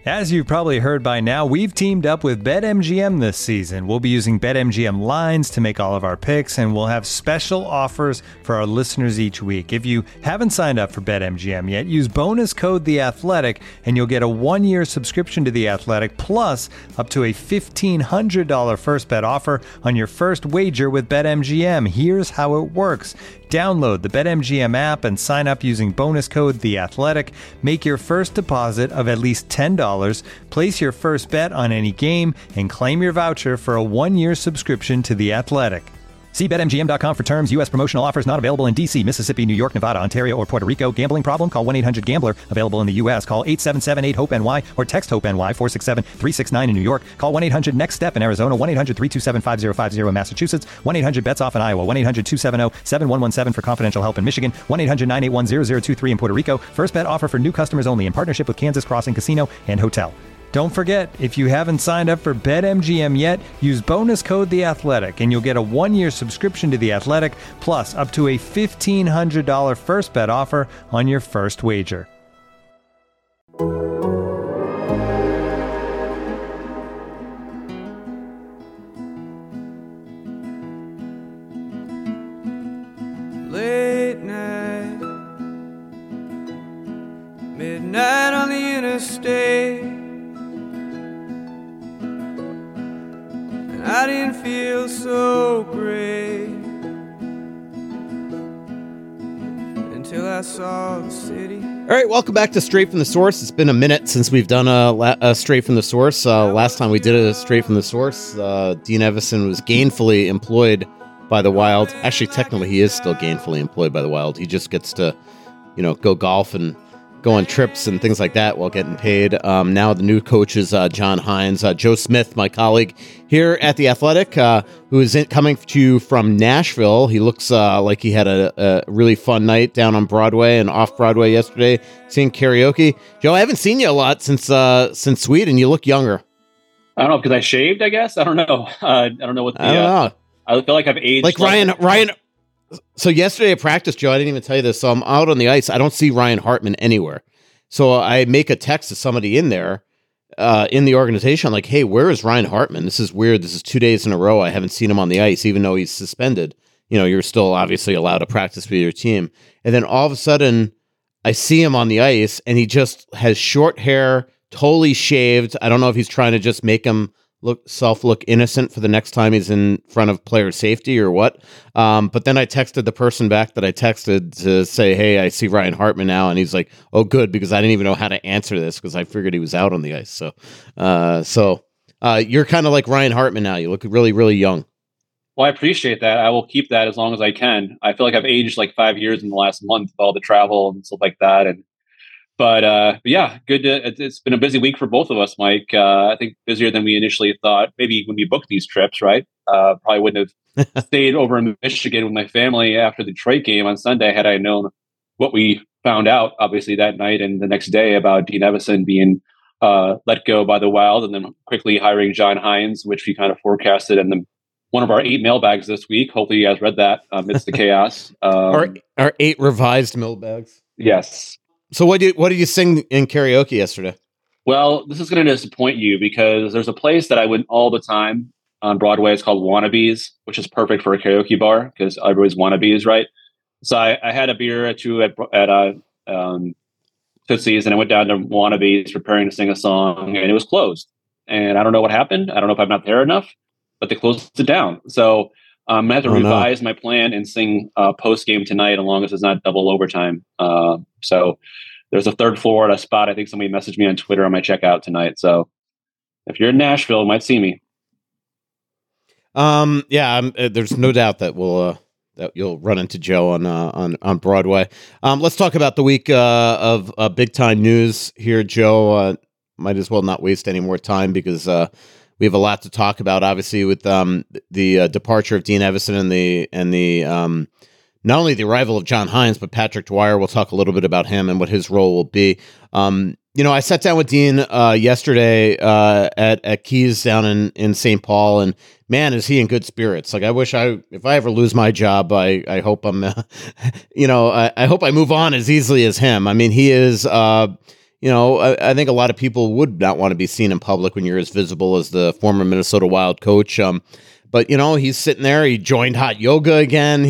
As you've probably heard by now, we've teamed up with BetMGM this season. We'll be using BetMGM lines to make all of our picks, and we'll have special offers for our listeners each week. If you haven't signed up for BetMGM yet, use bonus code The Athletic, and you'll get a 1-year subscription to The Athletic, plus up to a $1,500 first bet offer on your first wager with BetMGM. Here's how it works. Download the BetMGM app and sign up using bonus code The Athletic. Make your first deposit of at least $10. Place your first bet on any game and claim your voucher for a 1-year subscription to The Athletic. See BetMGM.com for terms. U.S. promotional offers not available in D.C., Mississippi, New York, Nevada, Ontario, or Puerto Rico. Gambling problem? Call 1-800-GAMBLER. Available in the U.S. Call 877-8-HOPE-NY or text HOPE-NY 467-369 in New York. Call 1-800-NEXT-STEP in Arizona. 1-800-327-5050 in Massachusetts. 1-800-BETS-OFF in Iowa. 1-800-270-7117 for confidential help in Michigan. 1-800-981-0023 in Puerto Rico. First bet offer for new customers only in partnership with Kansas Crossing Casino and Hotel. Don't forget, if you haven't signed up for BetMGM yet, use bonus code The Athletic, and you'll get a 1-year subscription to The Athletic, plus up to a $1,500 first bet offer on your first wager. Late night, midnight on the interstate. I didn't feel so great until I saw the city. All right, welcome back to Straight from the Source. It's been a minute since we've done a Straight from the Source. Last time we did a Straight from the Source, Dean Evason was gainfully employed by the Wild. Actually, technically, he is still gainfully employed by the Wild. He just gets to, go golf and go on trips and things like that while getting paid. Now the new coach is John Hynes. Joe Smith, my colleague here at The Athletic, who is coming to you from Nashville. He looks like he had a really fun night down on Broadway and off Broadway yesterday, seeing karaoke. Joe, I haven't seen you a lot since Sweden. You look younger. I don't know, because I shaved, I guess. I don't know. I don't know what the... I don't know. I feel like I've aged. Like Ryan. So yesterday at practice, Joe, I didn't even tell you this. So I'm out on the ice. I don't see Ryan Hartman anywhere. So I make a text to somebody in there, in the organization. I'm like, hey, where is Ryan Hartman? This is weird. This is 2 days in a row I haven't seen him on the ice, even though he's suspended. You're still obviously allowed to practice with your team. And then all of a sudden, I see him on the ice, and he just has short hair, totally shaved. I don't know if he's trying to just make him look innocent for the next time he's in front of player safety or what. But then I texted the person back that I texted to say, hey, I see Ryan Hartman now. And he's like, oh, good, because I didn't even know how to answer this because I figured he was out on the ice. So you're kind of like Ryan Hartman now. You look really, really young. Well, I appreciate that. I will keep that as long as I can. I feel like I've aged like 5 years in the last month with all the travel and stuff like that. But yeah, good. It's been a busy week for both of us, Mike. I think busier than we initially thought. Maybe when we booked these trips, right? Probably wouldn't have stayed over in Michigan with my family after the Detroit game on Sunday had I known what we found out, obviously, that night and the next day about Dean Evason being let go by the Wild and then quickly hiring John Hynes, which we kind of forecasted in one of our 8 mailbags this week. Hopefully you guys read that amidst the chaos. Our 8 revised mailbags. Yes. So what did you sing in karaoke yesterday? Well, this is going to disappoint you because there's a place that I went all the time on Broadway. It's called Wannabes, which is perfect for a karaoke bar because everybody's wannabes, right? So I had a beer or two at Tootsie's, and I went down to Wannabes preparing to sing a song, and it was closed. And I don't know what happened. I don't know if I'm not there enough, but they closed it down. So I'm going to have to revise my plan and sing post-game tonight, as long as it's not double overtime. So there's a third floor at a spot. I think somebody messaged me on Twitter on my checkout tonight. So if you're in Nashville, you might see me. There's no doubt that that you'll run into Joe on Broadway. Let's talk about the week of big time news here, Joe. Might as well not waste any more time because we have a lot to talk about. Obviously, with the departure of Dean Evason and the not only the arrival of John Hynes, but Patrick Dwyer. We'll talk a little bit about him and what his role will be. I sat down with Dean yesterday at Keys down in St. Paul, and man, is he in good spirits. Like, I wish if I ever lose my job, I hope I'm, I hope I move on as easily as him. I mean, he is, I think a lot of people would not want to be seen in public when you're as visible as the former Minnesota Wild coach. But he's sitting there. He joined hot yoga again.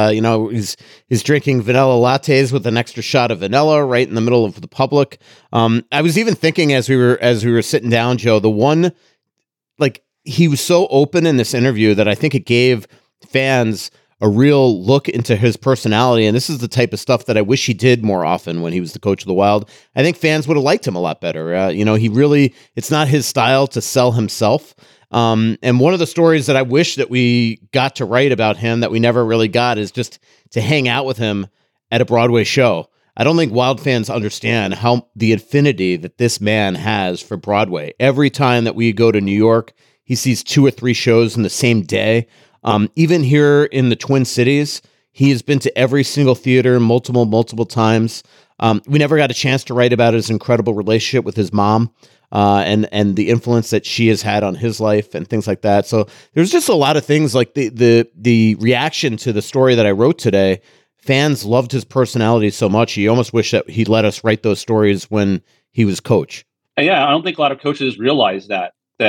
He's drinking vanilla lattes with an extra shot of vanilla right in the middle of the public. I was even thinking as we were sitting down, Joe, the one, like, he was so open in this interview that I think it gave fans a real look into his personality. And this is the type of stuff that I wish he did more often when he was the coach of the Wild. I think fans would have liked him a lot better. It's not his style to sell himself. And one of the stories that I wish that we got to write about him that we never really got is just to hang out with him at a Broadway show. I don't think Wild fans understand how the affinity that this man has for Broadway. Every time that we go to New York, he sees 2 or 3 shows in the same day. Even here in the Twin Cities, he has been to every single theater multiple times. We never got a chance to write about his incredible relationship with his mom and the influence that she has had on his life and things like that. So there's just a lot of things like the reaction to the story that I wrote today. Fans loved his personality so much. You almost wish that he'd let us write those stories when he was coach. Yeah, I don't think a lot of coaches realize that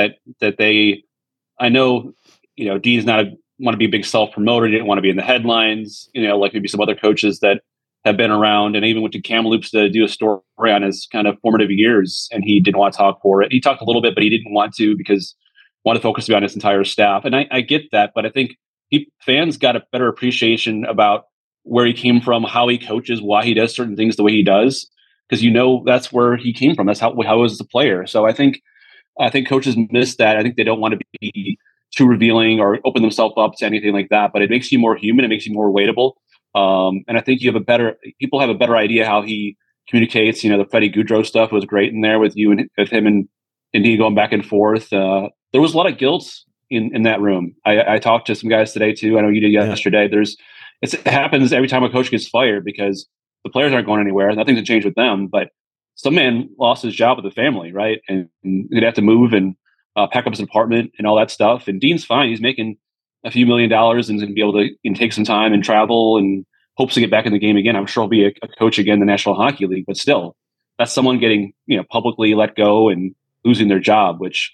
they. I know, Dean's not want to be a big self-promoter. He didn't want to be in the headlines, like maybe some other coaches that have been around, and even went to Kamloops to do a story on his kind of formative years, and he didn't want to talk for it. He talked a little bit, but he didn't want to because he wanted to focus on his entire staff. And I get that, but I think fans got a better appreciation about where he came from, how he coaches, why he does certain things the way he does, because that's where he came from. That's how he was as a player. So I think coaches miss that. I think they don't want to be too revealing or open themselves up to anything like that, but it makes you more human. It makes you more relatable. And I think people have a better idea how he communicates. The Freddie Goudreau stuff was great in there with you and with him and he going back and forth. There was a lot of guilt in that room. I talked to some guys today too. I know you did yesterday. It happens every time a coach gets fired because the players aren't going anywhere. Nothing's changed with them, but some man lost his job with the family, right? And he'd have to move and pack up his apartment and all that stuff. And Dean's fine. He's making a few $1 million and going to be able to take some time and travel and hopes to get back in the game again. I'm sure he'll be a coach again in the National Hockey League, but still, that's someone getting publicly let go and losing their job, which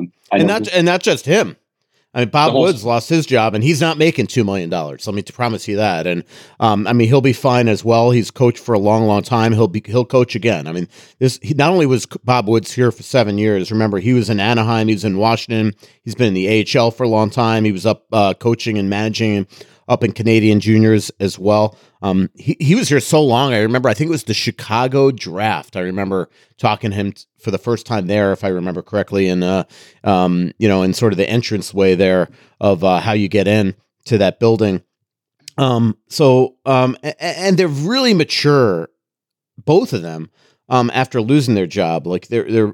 not just him. I mean, Bob Woods lost his job, and he's not making $2 million. Let me promise you that. And he'll be fine as well. He's coached for a long time. He'll coach again. I mean, not only was Bob Woods here for 7 years. Remember, he was in Anaheim. He was in Washington. He's been in the AHL for a long time. He was up coaching and managing up in Canadian juniors as well. He was here so long. I remember, I think it was the Chicago draft. I remember talking to him for the first time there, if I remember correctly, and in sort of the entranceway there of how you get in to that building. And they're really mature, both of them, after losing their job. Like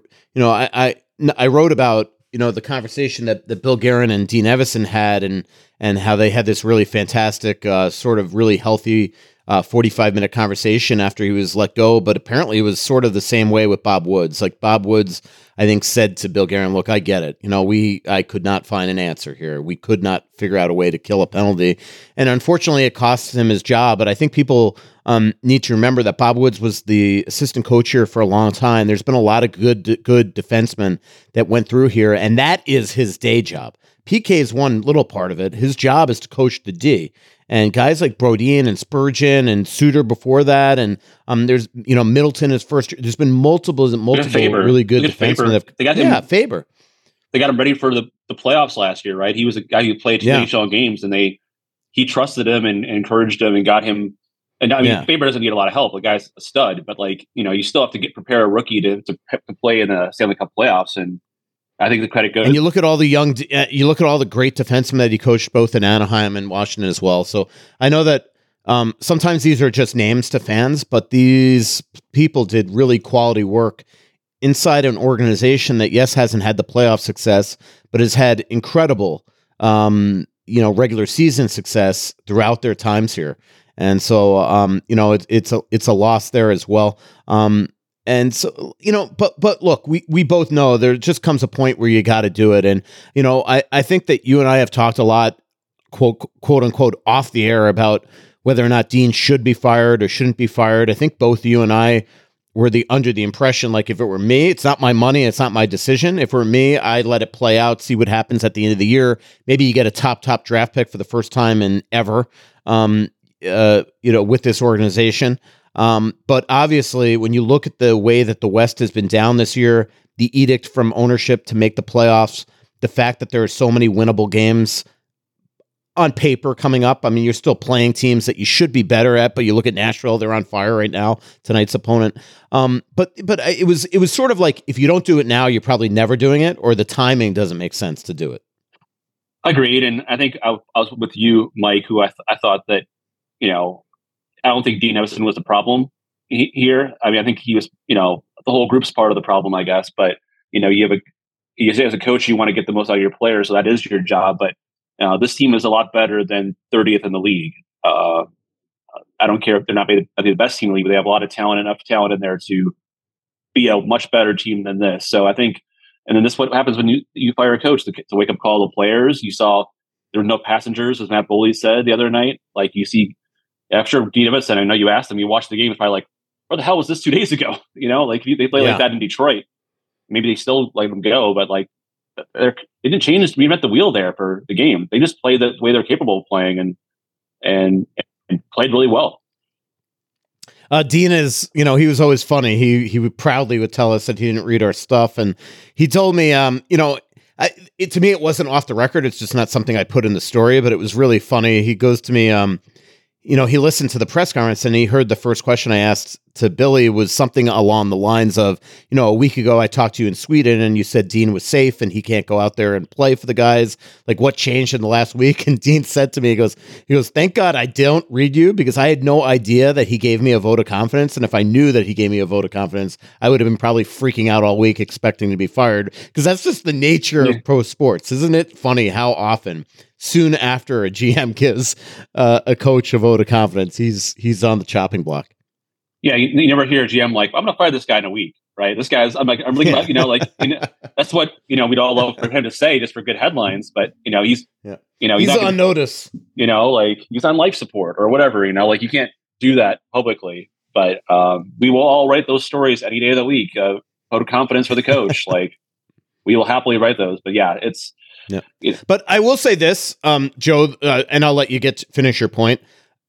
I wrote about the conversation that Bill Guerin and Dean Evason had, and how they had this really fantastic, sort of really healthy 45-minute conversation after he was let go. But apparently it was sort of the same way with Bob Woods. Like Bob Woods, I think, said to Bill Guerin, look, I get it. I could not find an answer here. We could not figure out a way to kill a penalty. And unfortunately, it cost him his job. But I think people need to remember that Bob Woods was the assistant coach here for a long time. There's been a lot of good defensemen that went through here, and that is his day job. PK is one little part of it. His job is to coach the D. And guys like Brodin and Spurgeon and Suter before that, and there's Middleton is first. There's been multiple really good defensemen. They got him. Faber. They got him ready for the playoffs last year, right? He was a guy who played NHL games, and he trusted him and encouraged him and got him. And I mean, Faber doesn't need a lot of help. The guy's a stud, but you still have to prepare a rookie to play in the Stanley Cup playoffs. And I think the credit goes. And you look at all the great defensemen that he coached both in Anaheim and Washington as well. So I know that sometimes these are just names to fans, but these people did really quality work inside an organization that, yes, hasn't had the playoff success, but has had incredible, regular season success throughout their times here. And so, it's a loss there as well. And so, but look, we both know there just comes a point where you got to do it. And, I think that you and I have talked a lot, quote unquote, off the air about whether or not Dean should be fired or shouldn't be fired. I think both you and I were under the impression, like, if it were me, it's not my money, it's not my decision. If it were me, I'd let it play out, see what happens at the end of the year. Maybe you get a top draft pick for the first time in ever, with this organization. But obviously, when you look at the way that the West has been down this year, the edict from ownership to make the playoffs, the fact that there are so many winnable games on paper coming up. I mean, you're still playing teams that you should be better at, but you look at Nashville, they're on fire right now, tonight's opponent. But it was sort of like, if you don't do it now, you're probably never doing it, or the timing doesn't make sense to do it. Agreed. And I think I was with you, Mike, who I thought that, I don't think Dean Evason was the problem here. I mean, I think he was, the whole group's part of the problem, I guess. But, you say as a coach, you want to get the most out of your players, so that is your job. But this team is a lot better than 30th in the league. I don't care if they're not the best team in the league, but they have a lot of talent, enough talent in there to be a much better team than this. So I think, and then this is what happens when you fire a coach, to wake up call the players. You saw there were no passengers, as Matt Boley said the other night. Like, you see, after Dean Evason, I know you asked him, you watched the game, it's probably like, where the hell was this 2 days ago? Like, they play like that in Detroit. Maybe they still let them go, but like, they didn't change, reinvent the wheel there for the game. They just played the way they're capable of playing and played really well. Dean is, he was always funny. He would proudly tell us that he didn't read our stuff. And he told me, to me, it wasn't off the record. It's just not something I put in the story, but it was really funny. He goes to me, he listened to the press conference and he heard the first question I asked to Billy was something along the lines of, a week ago I talked to you in Sweden and you said Dean was safe and he can't go out there and play for the guys. Like, what changed in the last week? And Dean said to me, he goes, thank God I don't read you, because I had no idea that he gave me a vote of confidence. And if I knew that he gave me a vote of confidence, I would have been probably freaking out all week expecting to be fired, because that's just the nature of pro sports. Isn't it funny how often soon after a GM gives a coach a vote of confidence, he's on the chopping block? Yeah, you never hear a GM like, I'm going to fire this guy in a week, right? This guy's, I'm really, that's what, we'd all love for him to say just for good headlines. But, he's on notice, like he's on life support or whatever, like you can't do that publicly. But we will all write those stories any day of the week. Vote of confidence for the coach. Like, we will happily write those. But yeah, it's. Yeah. But I will say this, Joe, and I'll let you finish your point.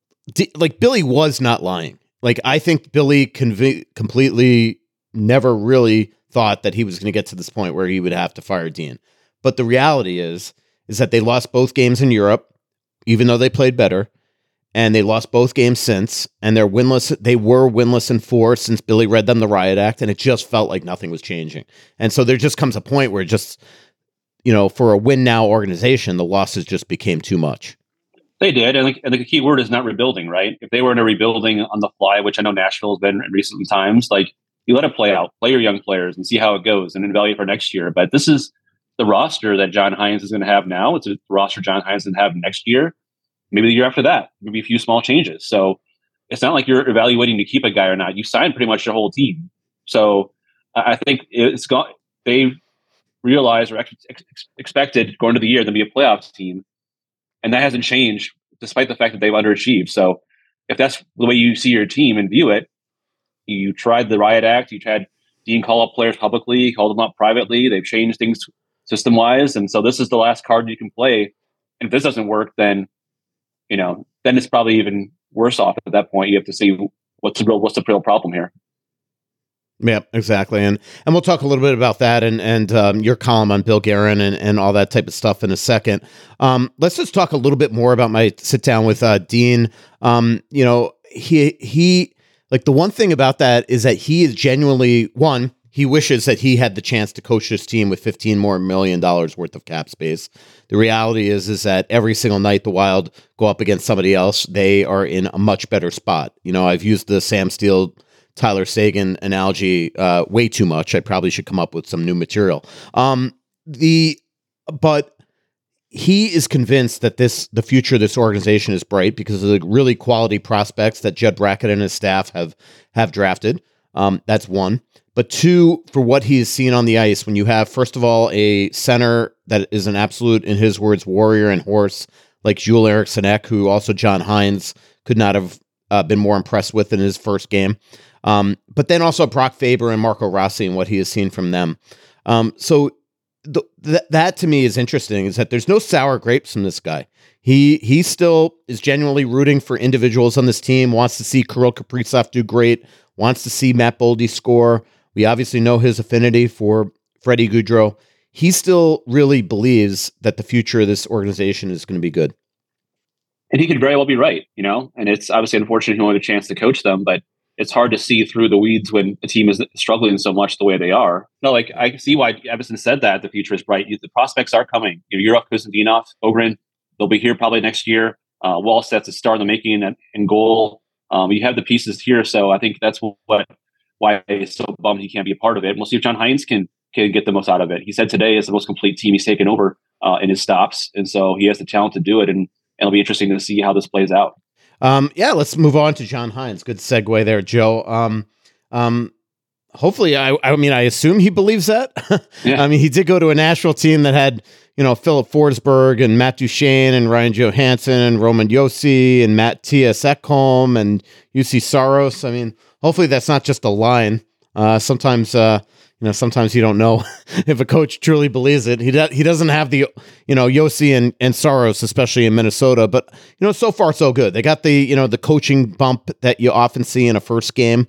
Billy was not lying. Like, I think Billy completely never really thought that he was going to get to this point where he would have to fire Dean. But the reality is that they lost both games in Europe, even though they played better, and they lost both games since, and they're winless. They were winless in 4 since Billy read them the Riot Act, and it just felt like nothing was changing. And so there just comes a point where just, for a win now organization, the losses just became too much. They did, and the key word is not rebuilding, right? If they were in a rebuilding on the fly, which I know Nashville has been in recent times, like, you let it play out, play your young players and see how it goes and evaluate for next year. But this is the roster that John Hynes is going to have now. It's a roster John Hynes is going to have next year, maybe the year after that, maybe a few small changes. So it's not like you're evaluating to keep a guy or not. You signed pretty much your whole team. So I think they realized or expected going into the year to be a playoffs team. And that hasn't changed despite the fact that they've underachieved. So if that's the way you see your team and view it, you tried the Riot Act, you tried Dean call up players publicly, called them up privately. They've changed things system-wise. And so this is the last card you can play. And if this doesn't work, then it's probably even worse off at that point. You have to see what's the real problem here. Yeah, exactly. And we'll talk a little bit about that and your column on Bill Guerin and all that type of stuff in a second. Let's just talk a little bit more about my sit down with Dean. He like, the one thing about that is that he is genuinely, he wishes that he had the chance to coach this team with $15 million worth of cap space. The reality is that every single night the Wild go up against somebody else, they are in a much better spot. I've used the Sam Steele, Tyler Seguin analogy way too much. I probably should come up with some new material. But he is convinced that the future of this organization is bright because of the really quality prospects that Judd Brackett and his staff have drafted. That's one. But two, for what he has seen on the ice, when you have, first of all, a center that is an absolute, in his words, warrior and horse, like Joel Eriksson Ek, who also John Hynes could not have been more impressed with in his first game. But then also Brock Faber and Marco Rossi and what he has seen from them. So that to me is interesting, is that there's no sour grapes from this guy. He still is genuinely rooting for individuals on this team, wants to see Kirill Kaprizov do great, wants to see Matt Boldy score. We obviously know his affinity for Freddie Gaudreau. He still really believes that the future of this organization is going to be good. And he could very well be right, and it's obviously unfortunate he won't have a chance to coach them, but it's hard to see through the weeds when a team is struggling so much the way they are. No, like I can see why Evason said that the future is bright. The prospects are coming. Yurov Kuzendinov, Ogren, they'll be here probably next year. Wallstedt's a star in the making in goal. You have the pieces here, so I think that's why he's so bummed he can't be a part of it. And we'll see if John Hines can get the most out of it. He said today is the most complete team he's taken over in his stops, and so he has the talent to do it. And it'll be interesting to see how this plays out. Let's move on to John Hines. Good segue there, Joe. Hopefully, I assume he believes that. Yeah. I mean, he did go to a national team that had, Philip Forsberg and Matt Duchene and Ryan Johansson and Roman Josi and Matthias Ekholm and UC Saros. I mean, hopefully that's not just a line. Sometimes you don't know if a coach truly believes it. He doesn't have the, Josi and Saros, especially in Minnesota, but, so far so good. They got the, the coaching bump that you often see in a first game.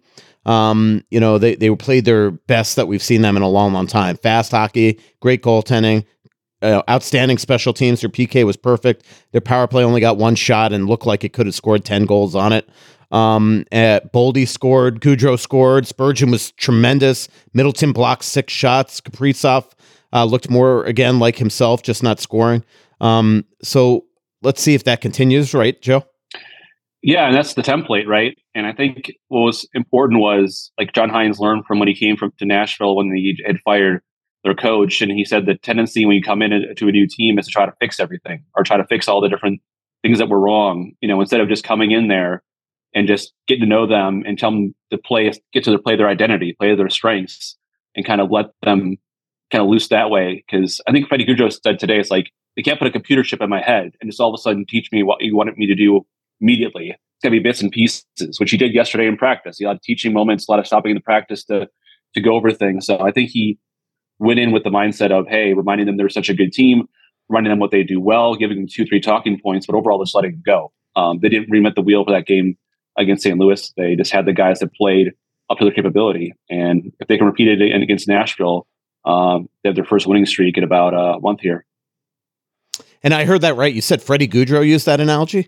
They played their best that we've seen them in a long, long time. Fast hockey, great goaltending, outstanding special teams. Their PK was perfect. Their power play only got one shot and looked like it could have scored 10 goals on it. Boldy scored, Gaudreau scored, Spurgeon was tremendous. Middleton blocked 6 shots. Kaprizov looked more again like himself, just not scoring. So let's see if that continues, right, Joe? Yeah, and that's the template, right? And I think what was important was, like, John Hines learned from when he came to Nashville when he had fired their coach, and he said the tendency when you come to a new team is to try to fix everything or try to fix all the different things that were wrong. Instead of just coming in there and just getting to know them and tell them to play their identity, play their strengths, and kind of let them kind of loose that way. Because I think Freddie Gaudreau said today, it's like, they can't put a computer chip in my head and just all of a sudden teach me what you wanted me to do immediately. It's going to be bits and pieces, which he did yesterday in practice. He had teaching moments, a lot of stopping in the practice to go over things. So I think he went in with the mindset of, hey, reminding them they're such a good team, reminding them what they do well, giving them 2-3 talking points, but overall just letting it go. They didn't reinvent the wheel for that game against St. Louis. They just had the guys that played up to their capability. And if they can repeat it against Nashville, they have their first winning streak in about a month here. And I heard that right. You said Freddie Gaudreau used that analogy?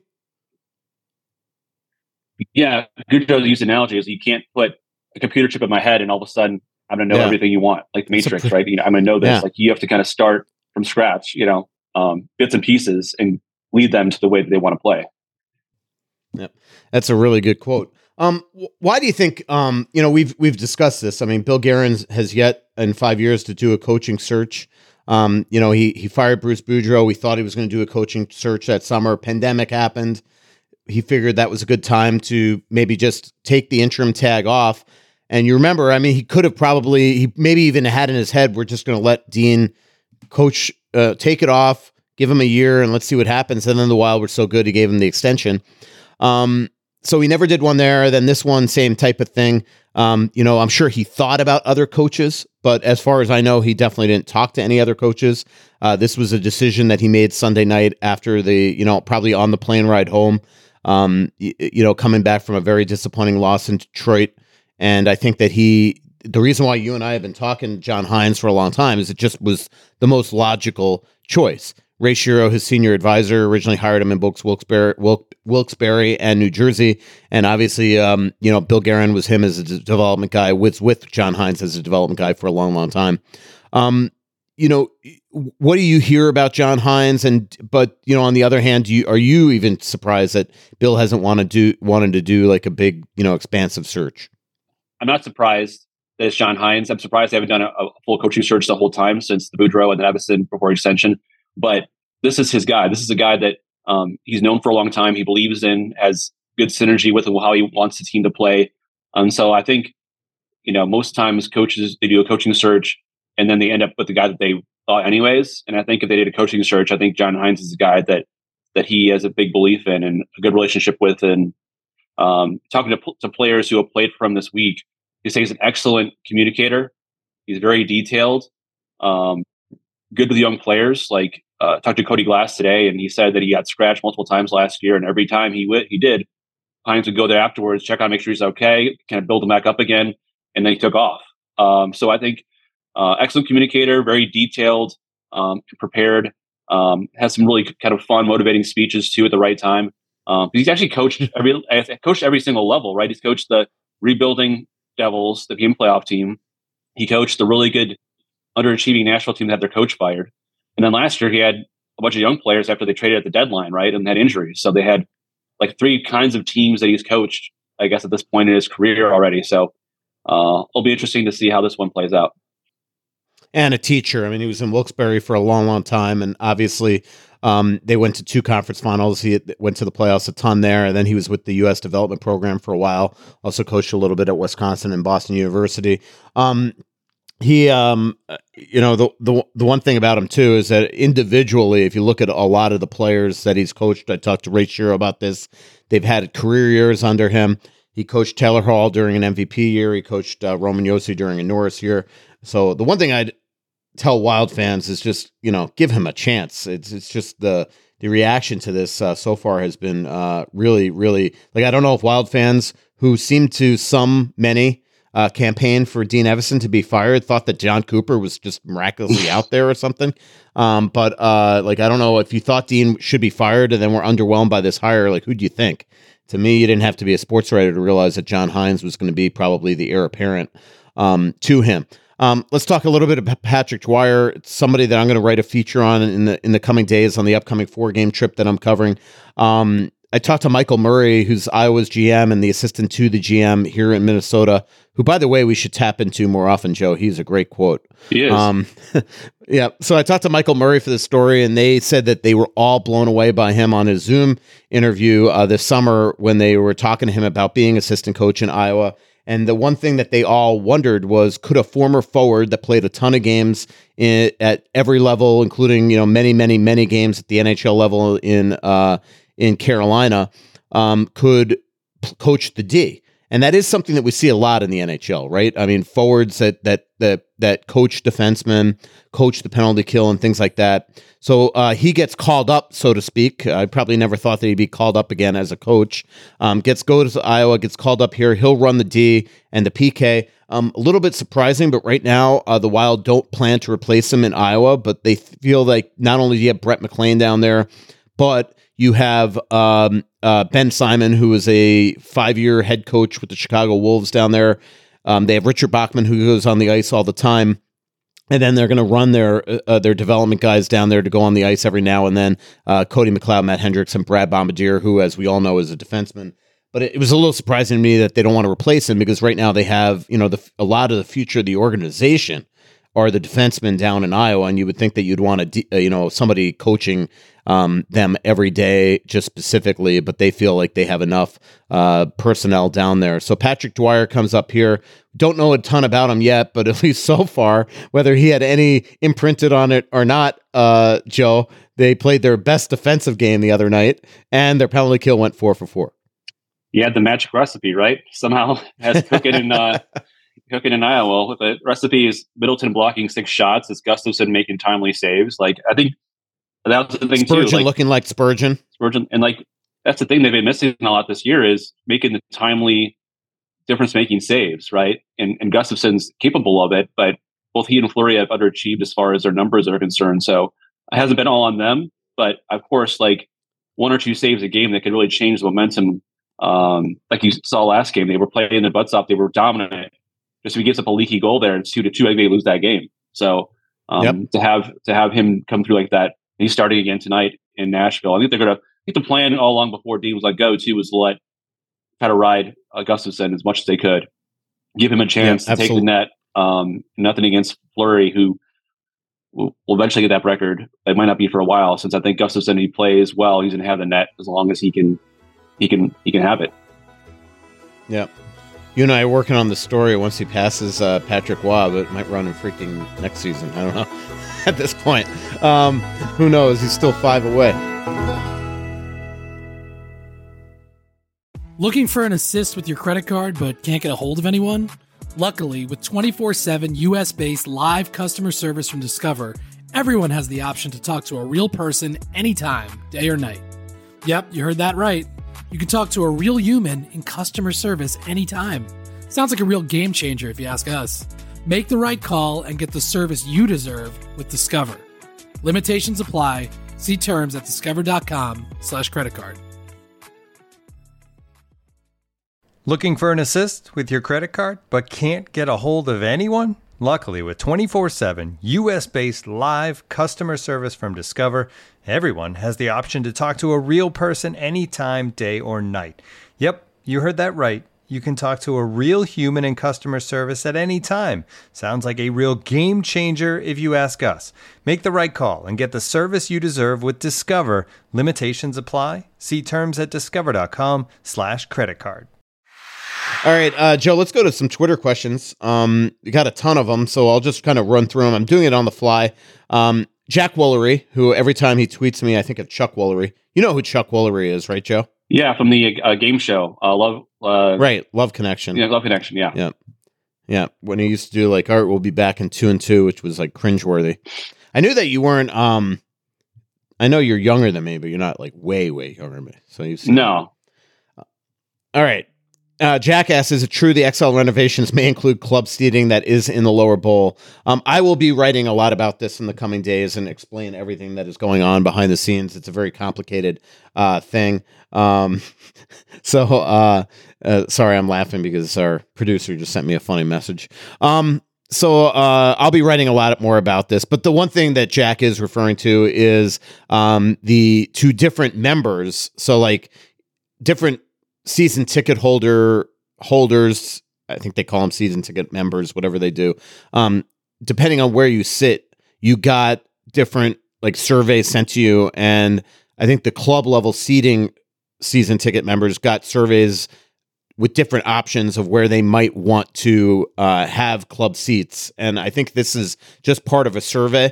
Yeah, Gaudreau used analogy is you can't put a computer chip in my head and all of a sudden I'm going to know everything you want, like the Matrix, right? I'm going to know this. Yeah. Like, you have to kind of start from scratch, bits and pieces, and lead them to the way that they want to play. Yep, that's a really good quote. Why do you think? We've discussed this. I mean, Bill Guerin has yet in 5 years to do a coaching search. He fired Bruce Boudreau. We thought he was going to do a coaching search that summer. Pandemic happened. He figured that was a good time to maybe just take the interim tag off. And you remember, I mean, he maybe even had in his head, we're just going to let Dean coach, take it off, give him a year, and let's see what happens. And then the Wild were so good, he gave him the extension. So he never did one there. Then this one, same type of thing. I'm sure he thought about other coaches, but as far as I know, he definitely didn't talk to any other coaches. This was a decision that he made Sunday night after probably on the plane ride home, coming back from a very disappointing loss in Detroit. And I think that the reason why you and I have been talking John Hines for a long time is it just was the most logical choice. Ray Shero, his senior advisor, originally hired him in both Wilkes-Barre and New Jersey. And obviously, Bill Guerin was him as a development guy, with John Hines as a development guy for a long, long time. What do you hear about John Hines? But on the other hand, are you even surprised that Bill hasn't wanted to do like a big, expansive search? I'm not surprised that it's John Hines. I'm surprised they haven't done a full coaching search the whole time since the Boudreau and the Evason before extension. But this is his guy. This is a guy that he's known for a long time. He believes in, has good synergy with how he wants the team to play. So I think, most times coaches, they do a coaching search and then they end up with the guy that they thought anyways. And I think if they did a coaching search, I think John Hines is a guy that he has a big belief in and a good relationship with. And Talking to players who have played for him this week, he says he's an excellent communicator. He's very detailed, good with young players. Like talked to Cody Glass today, and he said that he got scratched multiple times last year, and every time he did, Hines would go there afterwards, check on, make sure he's okay, kind of build him back up again, and then he took off. So I think excellent communicator, very detailed, prepared, has some really kind of fun, motivating speeches too at the right time. He's actually coached every single level, right? He's coached the rebuilding Devils, the game playoff team. He coached the really good underachieving Nashville team that had their coach fired. And then last year he had a bunch of young players after they traded at the deadline, right? And had injuries. So they had like three kinds of teams that he's coached, I guess, at this point in his career already. So it'll be interesting to see how this one plays out. And a teacher. I mean, he was in Wilkes-Barre for a long, long time. And obviously they went to 2 conference finals. He went to the playoffs a ton there. And then he was with the U.S. development program for a while. Also coached a little bit at Wisconsin and Boston University. He, the one thing about him too is that individually, if you look at a lot of the players that he's coached, I talked to Ray Shero about this. They've had career years under him. He coached Taylor Hall during an MVP year. He coached Roman Josi during a Norris year. So the one thing I'd tell Wild fans is just, give him a chance. It's just the reaction to this so far has been really, really, like, I don't know if Wild fans who seem to many campaign for Dean Evason to be fired thought that John Cooper was just miraculously out there or something. But I don't know if you thought Dean should be fired and then were underwhelmed by this hire. Like, who do you think? To me, you didn't have to be a sports writer to realize that John Hines was going to be probably the heir apparent to him. Let's talk a little bit about Patrick Dwyer. It's somebody that I'm going to write a feature on in the coming days on the upcoming 4-game trip that I'm covering. I talked to Michael Murray, who's Iowa's GM and the assistant to the GM here in Minnesota, who, by the way, we should tap into more often, Joe. He's a great quote. He is. Yeah. So I talked to Michael Murray for this story, and they said that they were all blown away by him on his Zoom interview this summer when they were talking to him about being assistant coach in Iowa. And the one thing that they all wondered was, could a former forward that played a ton of games at every level, including many, many, many games at the NHL level in Carolina, could coach the D? And that is something that we see a lot in the NHL, right? I mean, forwards that coach defensemen, coach the penalty kill and things like that. So he gets called up, so to speak. I probably never thought that he'd be called up again as a coach. Goes to Iowa, gets called up here. He'll run the D and the PK. A little bit surprising, but right now the Wild don't plan to replace him in Iowa, but they feel like not only do you have Brett McLean down there, but you have Ben Simon, who is a 5-year head coach with the Chicago Wolves down there. They have Richard Bachman, who goes on the ice all the time. And then they're going to run their development guys down there to go on the ice every now and then. Cody McLeod, Matt Hendricks, and Brad Bombardier, who, as we all know, is a defenseman. But it was a little surprising to me that they don't want to replace him, because right now they have, a lot of the future of the organization are the defensemen down in Iowa, and you would think that you'd want somebody coaching them every day, just specifically, but they feel like they have enough personnel down there. So Patrick Dwyer comes up here. Don't know a ton about him yet, but at least so far, whether he had any imprinted on it or not, Joe, they played their best defensive game the other night, and their penalty kill went 4 for 4. You had the magic recipe, right? Somehow has cooking in Iowa. The recipe is Middleton blocking 6 shots. It's Gustafsson making timely saves. Like, I think that was the thing Spurgeon too. Like, looking like Spurgeon. And that's the thing they've been missing a lot this year, is making the timely difference-making saves, right? And Gustafsson's capable of it, but both he and Fleury have underachieved as far as their numbers are concerned. So it hasn't been all on them, but of course, like 1 or 2 saves a game that could really change the momentum. Like you saw last game, they were playing their butts off. They were dominant. Just if he gets up a leaky goal there, it's 2-2, they lose that game. So to have him come through like that, he's starting again tonight in Nashville. I think the plan all along before Dean was go to was to try to ride Gustafsson as much as they could, give him a chance to take the net. Nothing against Fleury, who will eventually get that record. It might not be for a while, since I think Gustafsson, he plays well, he's going to have the net as long as he can have it. Yeah. You and I are working on the story once he passes Patrick Waugh, but it might run in freaking next season. I don't know. At this point, who knows? He's still 5 away. Looking for an assist with your credit card but can't get a hold of anyone? Luckily, with 24/7 US-based live customer service from Discover, everyone has the option to talk to a real person anytime, day or night. Yep, you heard that right. You can talk to a real human in customer service anytime. Sounds like a real game changer if you ask us. Make the right call and get the service you deserve with Discover. Limitations apply. See terms at discover.com/creditcard. Looking for an assist with your credit card but can't get a hold of anyone? Luckily, with 24/7 US-based live customer service from Discover, everyone has the option to talk to a real person anytime, day or night. Yep, you heard that right. You can talk to a real human in customer service at any time. Sounds like a real game changer if you ask us. Make the right call and get the service you deserve with Discover. Limitations apply. See terms at discover.com/creditcard. All right, Joe, let's go to some Twitter questions. We got a ton of them, so I'll just kind of run through them. I'm doing it on the fly. Jack Woolery, who every time he tweets me, I think of Chuck Woolery. You know who Chuck Woolery is, right, Joe? Yeah, from the game show. Love Connection. Yeah, Love Connection. Yeah. Yeah. When he used to do like Art Will Be Back in 2 and 2, which was like cringeworthy. I knew that you weren't. I know you're younger than me, but you're not like way younger than me. So no. All right. Jackass, is it true the XL renovations may include club seating that is in the lower bowl? I will be writing a lot about this in the coming days and explain everything that is going on behind the scenes. It's a very complicated thing. Sorry, I'm laughing because our producer just sent me a funny message. So I'll be writing a lot more about this. But the one thing that Jack is referring to is the two different members. So like different season ticket holders, I think they call them season ticket members, whatever they do. Depending on where you sit, you got different like surveys sent to you. And I think the club level seating season ticket members got surveys with different options of where they might want to have club seats. And I think this is just part of a survey.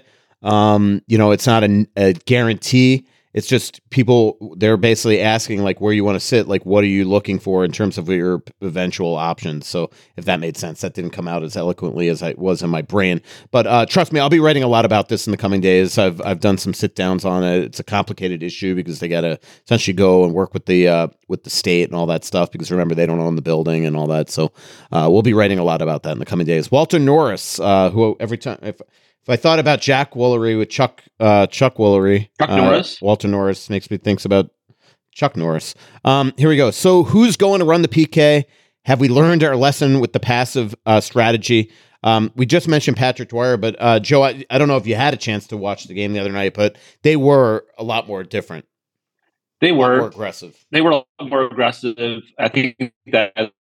It's not a guarantee. It's just people, they're basically asking like where you want to sit, like what are you looking for in terms of your eventual options. So if that made sense, that didn't come out as eloquently as I was in my brain. But trust me, I'll be writing a lot about this in the coming days. I've done some sit downs on it. It's a complicated issue because they got to essentially go and work with the state and all that stuff, because remember, they don't own the building and all that. So we'll be writing a lot about that in the coming days. Walter Norris, who every time, if I thought about Jack Woolery with Chuck Woolery, Norris, Walter Norris makes me think about Chuck Norris. Here we go. So who's going to run the PK? Have we learned our lesson with the passive strategy? We just mentioned Patrick Dwyer, but Joe, I don't know if you had a chance to watch the game the other night, but they were a lot more different. They were more aggressive. They were a lot more aggressive. I think that's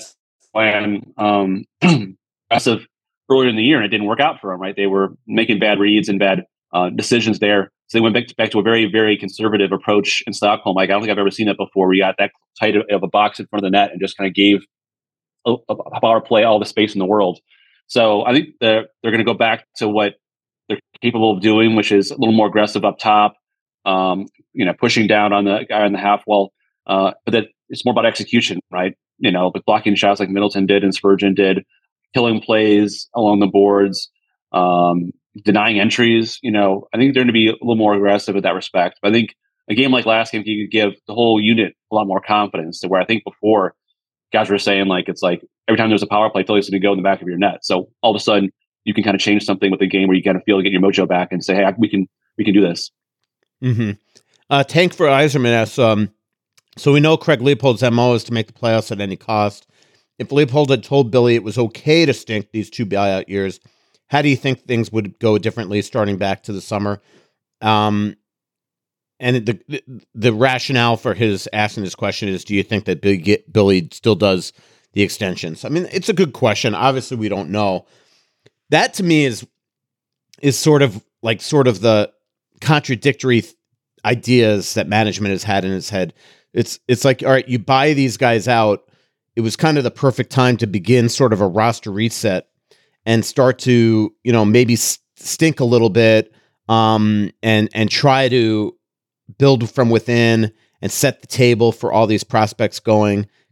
when aggressive earlier in the year, and it didn't work out for them, right? They were making bad reads and bad decisions there. So they went back to a very, very conservative approach in Stockholm. Like, I don't think I've ever seen that before, where you got that tight of a box in front of the net and just kind of gave a power play all the space in the world. So I think they're going to go back to what they're capable of doing, which is a little more aggressive up top, pushing down on the guy on the half wall. But that it's more about execution, right? But blocking shots like Middleton did and Spurgeon did, killing plays along the boards, denying entries. I think they're going to be a little more aggressive in that respect. But I think a game like last game, you could give the whole unit a lot more confidence, to where I think before guys were saying like, it's like every time there's a power play, Philly's going to go in the back of your net. So all of a sudden you can kind of change something with the game where you kind of feel to get your mojo back and say, hey, we can do this. Mm-hmm. Tank for Eiserman asks, so we know Craig Leopold's MO is to make the playoffs at any cost. If Leopold had told Billy it was okay to stink these 2 buyout years, how do you think things would go differently starting back to the summer? And the rationale for his asking this question is, do you think that Billy still does the extensions? I mean, it's a good question. Obviously, we don't know. That to me is sort of the contradictory ideas that management has had in its head. It's like, all right, you buy these guys out. It was kind of the perfect time to begin sort of a roster reset and start to, maybe stink a little bit, and try to build from within and set the table for all these prospects going,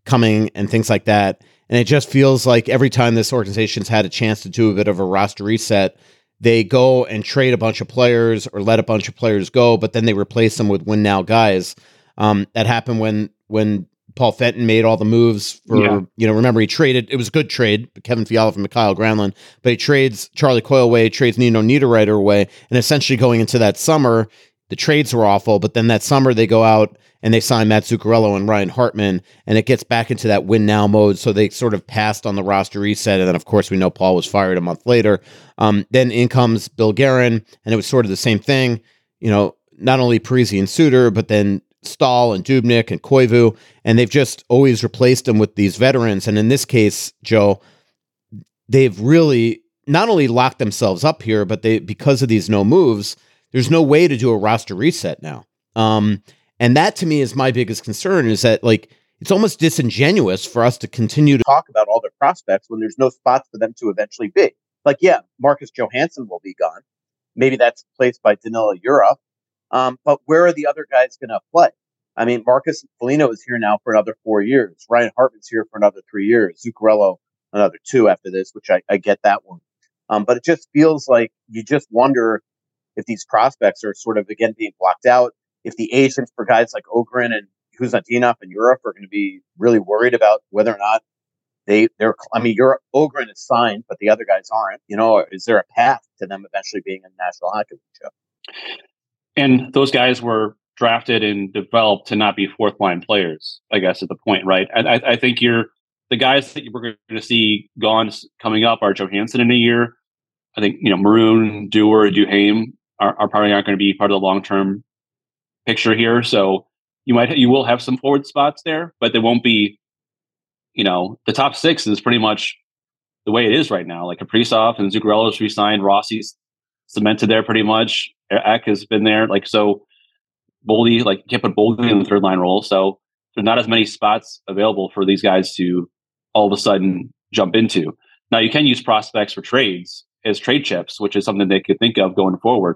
coming and things like that. And it just feels like every time this organization's had a chance to do a bit of a roster reset, they go and trade a bunch of players or let a bunch of players go, but then they replace them with win now guys. That happened when Paul Fenton made all the moves for, remember he traded, it was a good trade, Kevin Fiala for Mikhail Granlund, but he trades Charlie Coyle away, trades Nino Niederreiter away, and essentially going into that summer, the trades were awful, but then that summer they go out and they sign Matt Zuccarello and Ryan Hartman, and it gets back into that win now mode, so they sort of passed on the roster reset, and then of course we know Paul was fired a month later. Then in comes Bill Guerin, and it was sort of the same thing, not only Parise and Suter, but then Stahl and Dubnyk and Koivu, and they've just always replaced them with these veterans. And in this case, Joe, they've really not only locked themselves up here, but because of these no moves, there's no way to do a roster reset now. And that to me is my biggest concern, is that it's almost disingenuous for us to continue to talk about all their prospects when there's no spots for them to eventually be. Marcus Johansson will be gone. Maybe that's replaced by Danila Yura. But where are the other guys going to play? I mean, Marcus Foligno is here now for another 4 years. Ryan Hartman's here for another 3 years. Zuccarello, another 2 after this, which I get that one. But it just feels like you just wonder if these prospects are sort of, again, being blocked out, if the agents for guys like Ogren and Kuznetsov in Europe are going to be really worried about whether or not Ogren is signed, but the other guys aren't. Is there a path to them eventually being in the National Hockey League show? And those guys were drafted and developed to not be fourth line players, I guess, at the point, right? And I think the guys that we're going to see gone coming up are Johansson in a year. I think, Maroon, Dewar, Duhaime are probably not going to be part of the long-term picture here. So you will have some forward spots there, but they won't be, the top 6 is pretty much the way it is right now. Like Kaprizov and Zuccarello's re-signed, Rossi's cemented there pretty much. Eck has been there. So Boldy, you can't put Boldy in the third line role. So there's not as many spots available for these guys to all of a sudden jump into. Now you can use prospects for trades as trade chips, which is something they could think of going forward.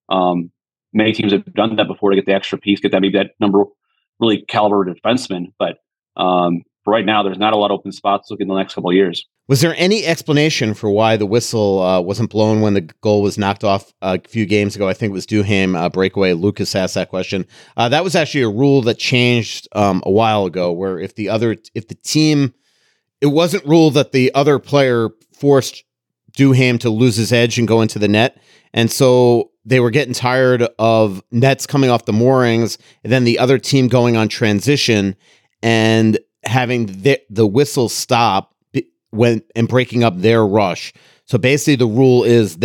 Many teams have done that before to get the extra piece, get that number really caliber defenseman. But for right now, there's not a lot of open spots looking the next couple of years. Was there any explanation for why the whistle wasn't blown when the goal was knocked off a few games ago? I think it was Duhaime breakaway. Lucas asked that question. That was actually a rule that changed a while ago, where if the team, it wasn't ruled that the other player forced Duhaime to lose his edge and go into the net. And so they were getting tired of nets coming off the moorings and then the other team going on transition and having the whistle stop and breaking up their rush. So basically the rule is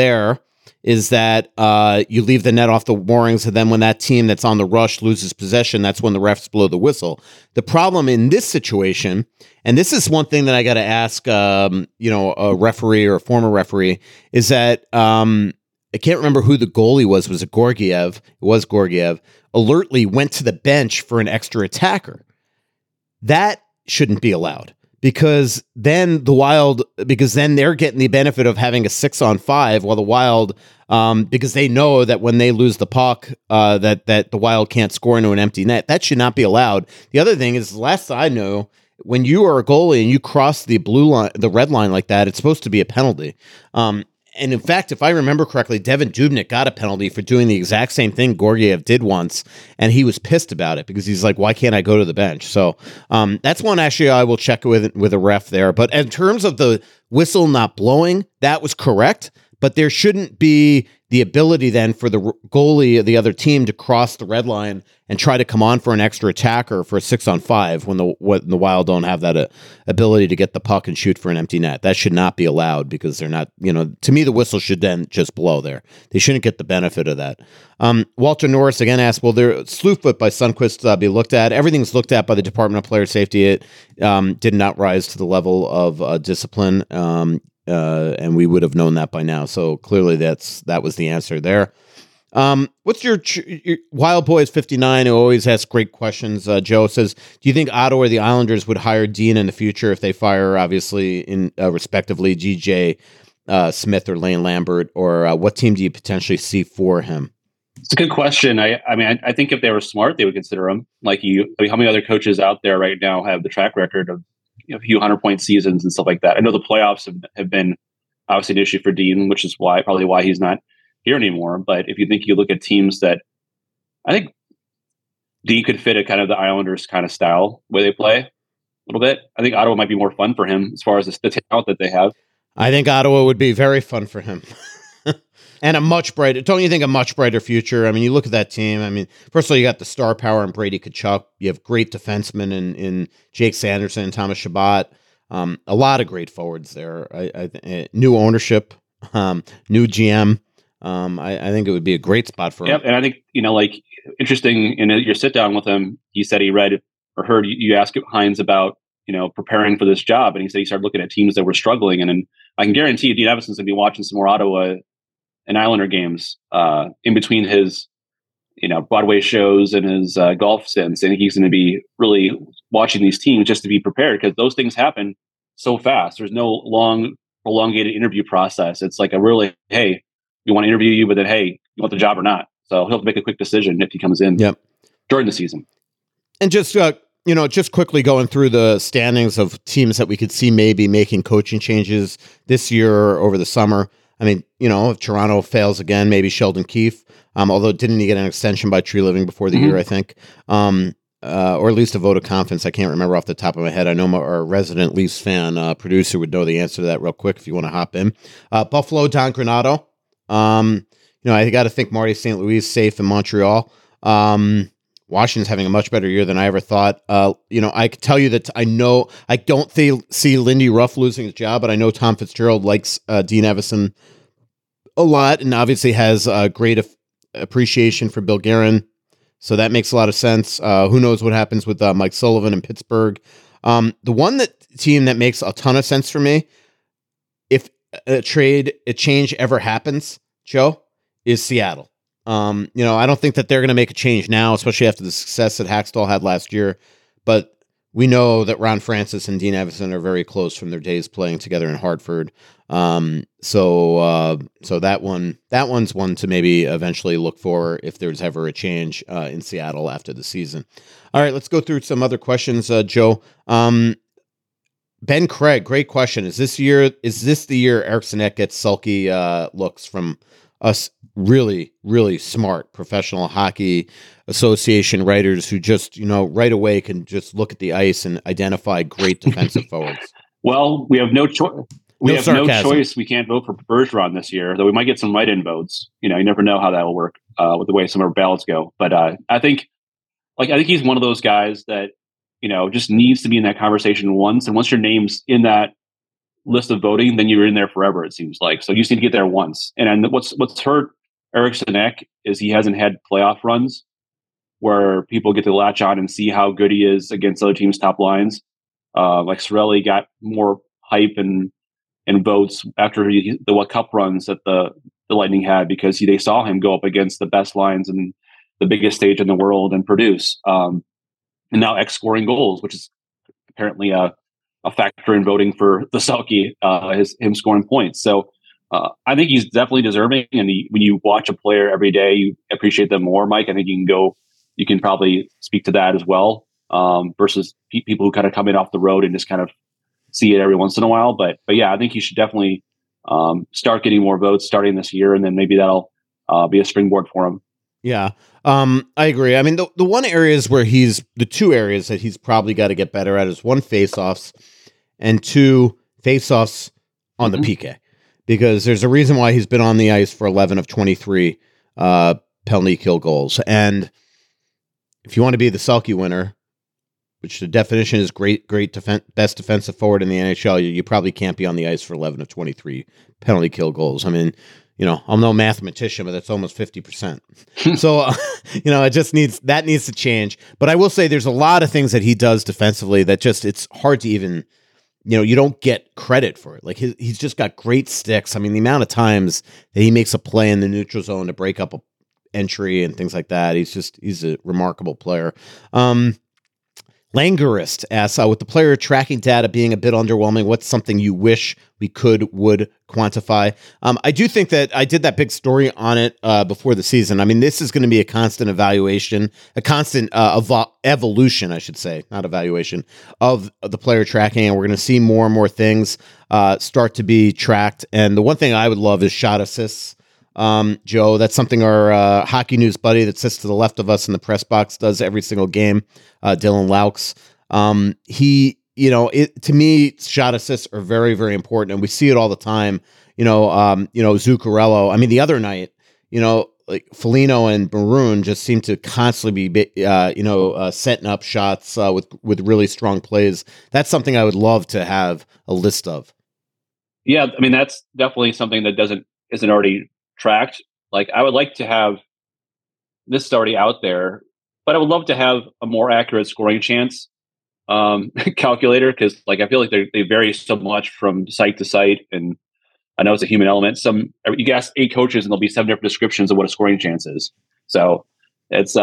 that you leave the net off the moorings, and then when that team that's on the rush loses possession, that's when the refs blow the whistle. The problem in this situation, and this is one thing that I got to ask, a referee or a former referee, is that I can't remember who the goalie was. Was it Georgiev? It was Georgiev. Alertly went to the bench for an extra attacker. That shouldn't be allowed. Because then they're getting the benefit of having a 6-on-5, while the Wild, because they know that when they lose the puck, that the Wild can't score into an empty net. That should not be allowed. The other thing is, last I know, when you are a goalie and you cross the blue line, the red line like that, it's supposed to be a penalty. And in fact, if I remember correctly, Devan Dubnyk got a penalty for doing the exact same thing Georgiev did once, and he was pissed about it because he's like, why can't I go to the bench? So that's one actually I will check with a ref there. But in terms of the whistle not blowing, that was correct, but there shouldn't be the ability then for the goalie of the other team to cross the red line and try to come on for an extra attacker for a 6-on-5 when the Wild don't have that ability to get the puck and shoot for an empty net. That should not be allowed because they're not, to me, the whistle should then just blow there. They shouldn't get the benefit of that. Walter Norris again asked, will their Sleuthfoot by Sundqvist be looked at? Everything's looked at by the Department of Player Safety. It did not rise to the level of discipline. And we would have known that by now. So clearly that was the answer there. What's your Wild Boys 59 who always asks great questions? Joe says, do you think Ottawa or the Islanders would hire Dean in the future if they fire, obviously, in respectively, GJ Smith or Lane Lambert, or what team do you potentially see for him? It's a good question. I think if they were smart, they would consider him. How many other coaches out there right now have the track record of a few 100-point seasons and stuff like that? I know the playoffs have been obviously an issue for Dean, which is probably why he's not here anymore. But if you look at teams that I think Dean could fit a kind of the Islanders kind of style where they play a little bit. I think Ottawa might be more fun for him as far as the talent that they have. I think Ottawa would be very fun for him. And a much brighter, don't you think, a much brighter future? I mean, you look at that team. I mean, first of all, you got the star power in Brady Tkachuk. You have great defensemen in Jake Sanderson and Thomas Chabot. A lot of great forwards there. New ownership, new GM. I think it would be a great spot for him. Yep, and I think, interesting in your sit down with him, he said he read or heard you ask Hines about, preparing for this job. And he said he started looking at teams that were struggling. And I can guarantee you, Dean Evason's going to be watching some more Ottawa and Islander games in between his, Broadway shows and his golf stints. I think he's going to be really watching these teams just to be prepared, because those things happen so fast. There's no long, elongated interview process. It's like a really, hey, we want to interview you, but then, hey, you want the job or not? So he'll make a quick decision if he comes in during the season. And just, just quickly going through the standings of teams that we could see maybe making coaching changes this year or over the summer. I mean, if Toronto fails again, maybe Sheldon Keefe, although didn't he get an extension by Tree Living before the year, I think, or at least a vote of confidence. I can't remember off the top of my head. I know our resident Leafs fan producer would know the answer to that real quick if you want to hop in. Buffalo, Don Granato. I got to think Marty St. Louis safe in Montreal. Washington's having a much better year than I ever thought. I could tell you that I don't see Lindy Ruff losing his job, but I know Tom Fitzgerald likes Dean Evason a lot, and obviously has great appreciation for Bill Guerin. So that makes a lot of sense. Who knows what happens with Mike Sullivan in Pittsburgh? The one team that makes a ton of sense for me, if a change ever happens, Joe, is Seattle. I don't think that they're going to make a change now, especially after the success that Hackstall had last year. But we know that Ron Francis and Dean Evason are very close from their days playing together in Hartford. So that one's one to maybe eventually look for if there's ever a change in Seattle after the season. All right, let's go through some other questions, Joe. Ben Craig, great question. Is this the year Eric Sinek gets sulky looks from us really, really smart professional hockey association writers who just, right away can just look at the ice and identify great defensive forwards? Well, we have no choice. We have no choice. We can't vote for Bergeron this year, though we might get some write-in votes. You never know how that will work with the way some of our ballots go. But I think he's one of those guys that, just needs to be in that conversation once. And once your name's in that list of voting, then you're in there forever, it seems like. So you just need to get there once. And what's hurt Eric Sinek is he hasn't had playoff runs where people get to latch on and see how good he is against other teams' top lines. Like Cirelli got more hype and votes after the Cup runs that the Lightning had, because they saw him go up against the best lines and the biggest stage in the world and produce. And now scoring goals, which is apparently a factor in voting for the Selke, him scoring points. So I think he's definitely deserving. And when you watch a player every day, you appreciate them more, Mike. I think you can probably speak to that as well, versus people who kind of come in off the road and just kind of see it every once in a while. But yeah, I think he should definitely start getting more votes starting this year, and then maybe that'll be a springboard for him. Yeah, I agree. I mean, the two areas that he's probably got to get better at is one, faceoffs, and two, faceoffs on the PK, because there's a reason why he's been on the ice for 11 of 23 penalty kill goals. And if you want to be the Selke winner, which the definition is best defensive forward in the NHL, you probably can't be on the ice for 11 of 23 penalty kill goals. I mean, I'm no mathematician, but that's almost 50%. So, it just needs to change. But I will say there's a lot of things that he does defensively that it's hard to even, you don't get credit for it. Like he's just got great sticks. I mean, the amount of times that he makes a play in the neutral zone to break up a entry and things like that. He's a remarkable player. Langurist asks, with the player tracking data being a bit underwhelming, what's something you wish we would quantify? I do think that I did that big story on it before the season. I mean, this is going to be a constant evaluation, a constant evolution, I should say, not evaluation, of the player tracking, and we're going to see more and more things start to be tracked. And the one thing I would love is shot assists. Joe, that's something our Hockey News buddy that sits to the left of us in the press box does every single game. Dylan Laux. To me, shot assists are very, very important, and we see it all the time. Zuccarello. I mean, the other night, like Foligno and Maroon just seem to constantly be, setting up shots with really strong plays. That's something I would love to have a list of. Yeah, I mean, that's definitely something that isn't already tracked. Like, I would like to have this is already out there, but I would love to have a more accurate scoring chance calculator, because like I feel like they vary so much from site to site, and I know it's a human element. You can ask 8 coaches and there'll be 7 different descriptions of what a scoring chance is. So it's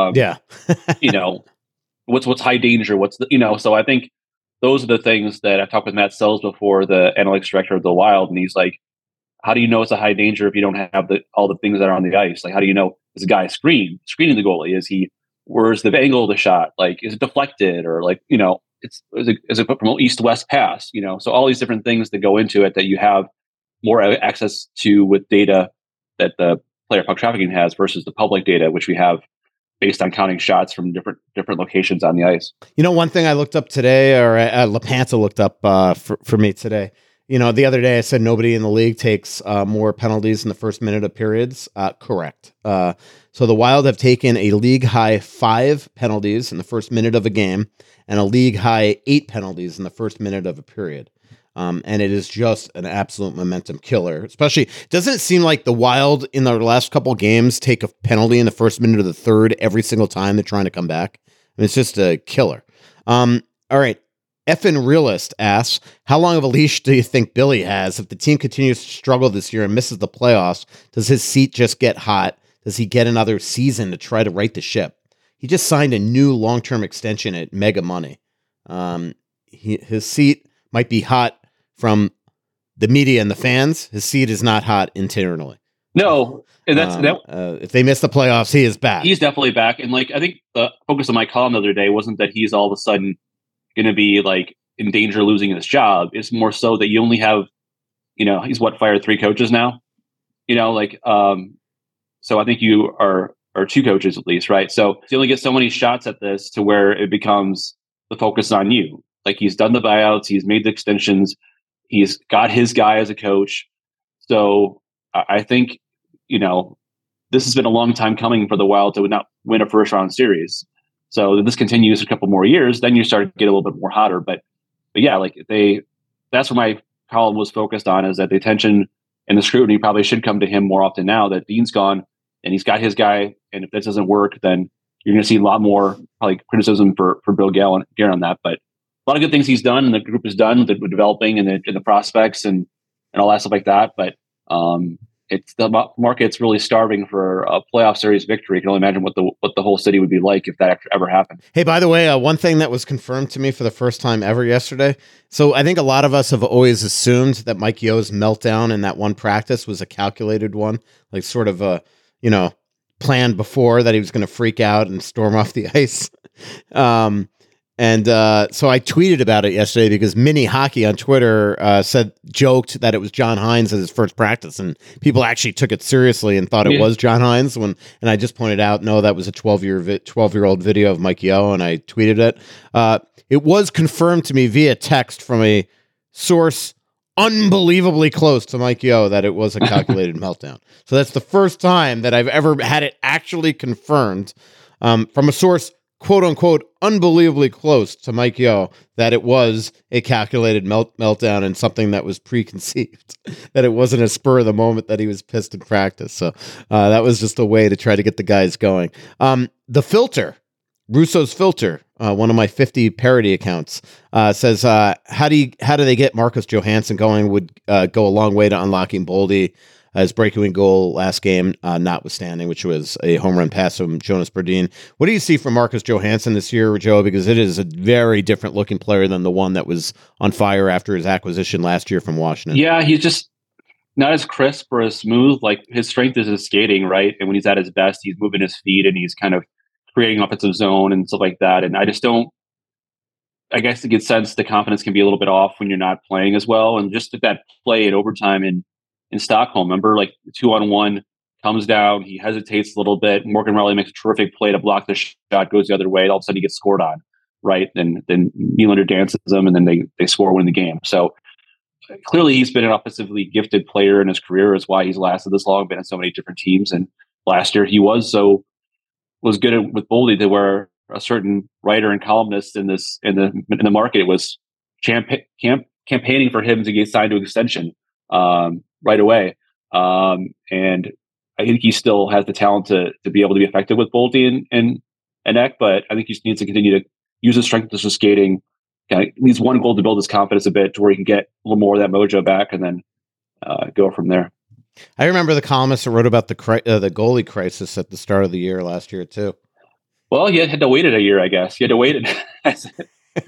what's high danger, so I think those are the things that I talked with Matt Sells before, the analytics director of the Wild, and he's like, how do you know it's a high danger if you don't have all the things that are on the ice? Like, how do you know, is a guy screening the goalie? Where's the angle of the shot? Like, is it deflected, or like, is it from east to west pass? So all these different things that go into it that you have more access to with data that the player puck trafficking has versus the public data, which we have based on counting shots from different locations on the ice. One thing I looked up today, or LaPanta looked up for me today. The other day I said nobody in the league takes more penalties in the first minute of periods. Correct. So the Wild have taken a league high 5 penalties in the first minute of a game and a league high 8 penalties in the first minute of a period. And it is just an absolute momentum killer. Especially, doesn't it seem like the Wild in their last couple games take a penalty in the first minute of the third every single time they're trying to come back? I mean, it's just a killer. All right. Effin Realist asks, how long of a leash do you think Billy has? If the team continues to struggle this year and misses the playoffs, does his seat just get hot? Does he get another season to try to right the ship? He just signed a new long-term extension at mega money. His seat might be hot from the media and the fans. His seat is not hot internally. No, and if they miss the playoffs, he is back. He's definitely back. And like, I think the focus of my column the other day wasn't that he's all of a sudden going to be like in danger of losing his job. It's more so that you only have, he's fired 3 coaches now, so I think you are 2 coaches at least, right? So you only get so many shots at this to where it becomes the focus on you. Like, he's done the buyouts, he's made the extensions, he's got his guy as a coach. So I think, this has been a long time coming for the Wild to not win a first round series. So if this continues a couple more years, then you start to get a little bit more hotter. But yeah, like that's what my column was focused on, is that the attention and the scrutiny probably should come to him more often now that Dean's gone and he's got his guy. And if this doesn't work, then you're going to see a lot more probably criticism for Bill Guerin on that. But a lot of good things he's done and the group has done with developing and the prospects and all that stuff like that. But it's the market's really starving for a playoff series victory. You can only imagine what the whole city would be like if that ever happened. Hey, by the way, one thing that was confirmed to me for the first time ever yesterday. So I think a lot of us have always assumed that Mike Yeo's meltdown in that one practice was a calculated one, like sort of a, planned before, that he was going to freak out and storm off the ice. So I tweeted about it yesterday because Mini Hockey on Twitter joked that it was John Hines at his first practice, and people actually took it seriously and thought it was John Hines. And I just pointed out, no, that was a 12-year-old video of Mike Yeo, and I tweeted it. It was confirmed to me via text from a source unbelievably close to Mike Yeo that it was a calculated meltdown. So that's the first time that I've ever had it actually confirmed from a source, quote unquote, unbelievably close to Mike Yeo, that it was a calculated meltdown and something that was preconceived, that it wasn't a spur of the moment that he was pissed in practice. So that was just a way to try to get the guys going. The Filter, Russo's Filter, one of my 50 parody accounts, says, how do they get Marcus Johansson going? Would go a long way to unlocking Boldy. his breakaway goal last game, notwithstanding, which was a home run pass from Jonas Berdin. What do you see from Marcus Johansson this year, Joe? Because it is a very different looking player than the one that was on fire after his acquisition last year from Washington. Yeah, he's just not as crisp or as smooth. Like, his strength is his skating, right? And when he's at his best, he's moving his feet and he's kind of creating offensive zone and stuff like that. And I just don't, I guess, to get sense the confidence can be a little bit off when you're not playing as well. And just that play in overtime in Stockholm, remember, like, 2-on-1 comes down, he hesitates a little bit. Morgan Rielly makes a terrific play to block the shot, goes the other way. All of a sudden he gets scored on, right? And then Nylander dances them, and then they score, win the game. So clearly he's been an offensively gifted player in his career, is why he's lasted this long, been in so many different teams. And last year he was good with Boldy to where a certain writer and columnist in the market was campaigning for him to get signed to an extension right away. And I think he still has the talent to be able to be effective with Boldy and Ek, but I think he needs to continue to use his strength as skating. Needs one goal to build his confidence a bit to where he can get a little more of that mojo back, and then go from there. I remember the columnist that wrote about the goalie crisis at the start of the year last year too. Well, you had to wait it a year, I guess. You had to wait it.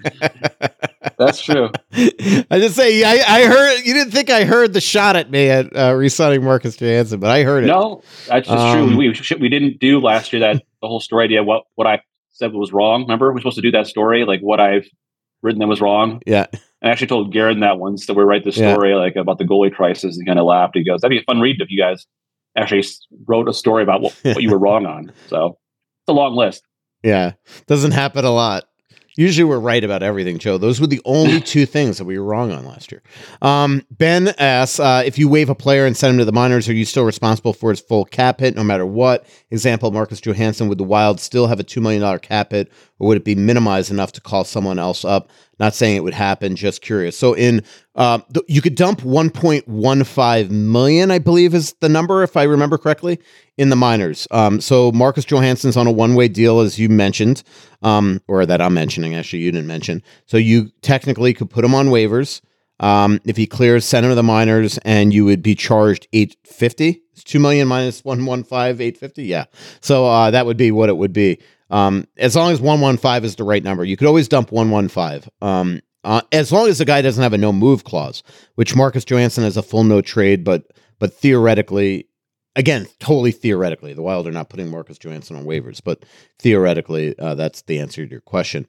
That's true. I just say I heard you didn't think I heard the shot at me at re-signing Marcus Johansson, but I heard it. No, that's just true. We didn't do last year that the whole story idea. What I said was wrong. Remember, we're supposed to do that story, like what I've written that was wrong. Yeah. I actually told Garen that once, that we write the story like about the goalie crisis, and he kind of laughed. He goes, "That'd be a fun read if you guys actually wrote a story about what you were wrong on." So it's a long list. Yeah, doesn't happen a lot. Usually we're right about everything, Joe. Those were the only two things that we were wrong on last year. Ben asks, if you waive a player and send him to the minors, are you still responsible for his full cap hit no matter what? Example, Marcus Johansson, would the Wild still have a $2 million cap hit, or would it be minimized enough to call someone else up? Not saying it would happen, just curious. So you could dump $1.15 million, I believe is the number, if I remember correctly, in the minors. So Marcus Johansson's on a one-way deal, as you mentioned, or that I'm mentioning. Actually, you didn't mention. So you technically could put him on waivers. If he clears, send him to the minors, and you would be charged $850. It's $2 million minus 115, $850. Yeah. So that would be what it would be. As long as 115 is the right number, you could always dump 115. As long as the guy doesn't have a no move clause, which Marcus Johansson has a full no trade, but theoretically, again, totally theoretically, the Wild are not putting Marcus Johansson on waivers, but theoretically, that's the answer to your question.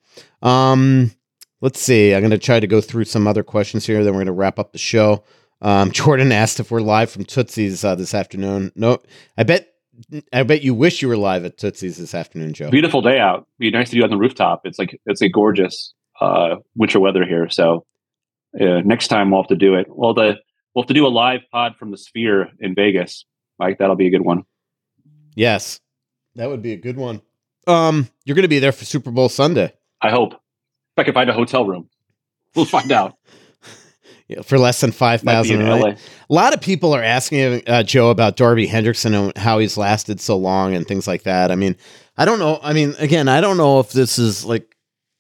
Let's see. I'm going to try to go through some other questions here. Then we're going to wrap up the show. Jordan asked if we're live from Tootsie's this afternoon. No, I bet you wish you were live at Tootsie's this afternoon, Joe. Beautiful day out. Be nice to do on the rooftop. It's a gorgeous winter weather here. So next time we'll have to do it. We'll have to do a live pod from the Sphere in Vegas. Mike, that'll be a good one. Yes, that would be a good one. You're going to be there for Super Bowl Sunday. I hope. If I can find a hotel room, we'll find out. Yeah, for less than $5,000. A lot of people are asking Joe about Darby Hendrickson and how he's lasted so long and things like that. I mean, I don't know. I mean, again, I don't know if this is like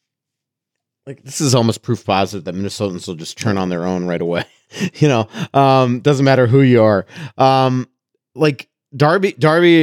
this is almost proof positive that Minnesotans will just turn on their own right away. Doesn't matter who you are. Like Darby